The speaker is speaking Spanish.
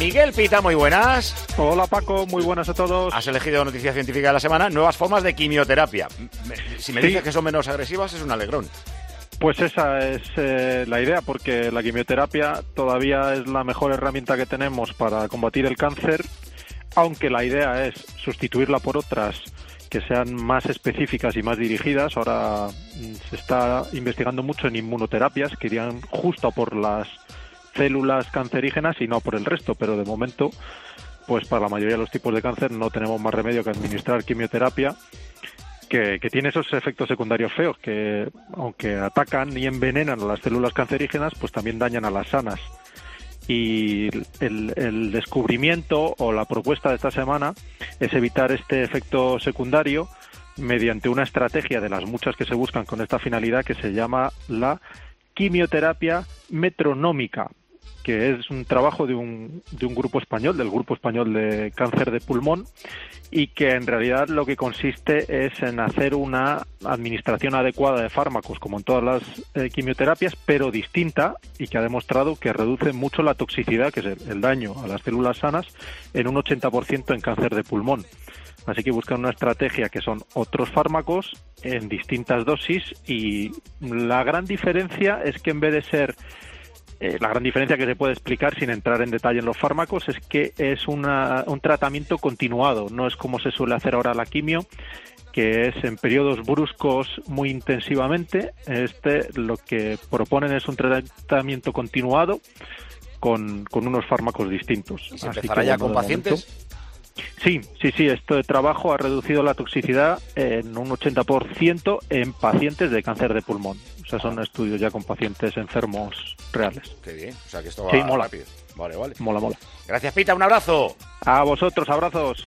Miguel Pita, muy buenas. Hola Paco, muy buenas a todos. Has elegido noticia científica de la semana, nuevas formas de quimioterapia. Si me dices que son menos agresivas, es un alegrón. Pues esa es la idea, porque la quimioterapia todavía es la mejor herramienta que tenemos para combatir el cáncer, aunque la idea es sustituirla por otras que sean más específicas y más dirigidas. Ahora se está investigando mucho en inmunoterapias que irían justo por las células cancerígenas y no por el resto, pero de momento, pues para la mayoría de los tipos de cáncer no tenemos más remedio que administrar quimioterapia, que tiene esos efectos secundarios feos, que aunque atacan y envenenan a las células cancerígenas, pues también dañan a las sanas. Y el descubrimiento o la propuesta de esta semana es evitar este efecto secundario mediante una estrategia de las muchas que se buscan con esta finalidad, que se llama la quimioterapia metronómica, que es un trabajo de un grupo español, del Grupo Español de Cáncer de Pulmón, y que en realidad lo que consiste es en hacer una administración adecuada de fármacos, como en todas las quimioterapias, pero distinta, y que ha demostrado que reduce mucho la toxicidad, que es el daño a las células sanas, en un 80% en cáncer de pulmón. Así que buscan una estrategia que son otros fármacos en distintas dosis, y la gran diferencia es que en vez de ser la gran diferencia que se puede explicar sin entrar en detalle en los fármacos es que es un tratamiento continuado, no es como se suele hacer ahora la quimio, que es en periodos bruscos muy intensivamente. Lo que proponen es un tratamiento continuado con unos fármacos distintos. ¿Y se empezará ya con pacientes? Sí, este trabajo ha reducido la toxicidad en un 80% en pacientes de cáncer de pulmón. O sea, son estudios ya con pacientes enfermos reales. Qué bien, o sea que esto va mola. rápido. Vale. Mola. Gracias, Pita, un abrazo. A vosotros, abrazos.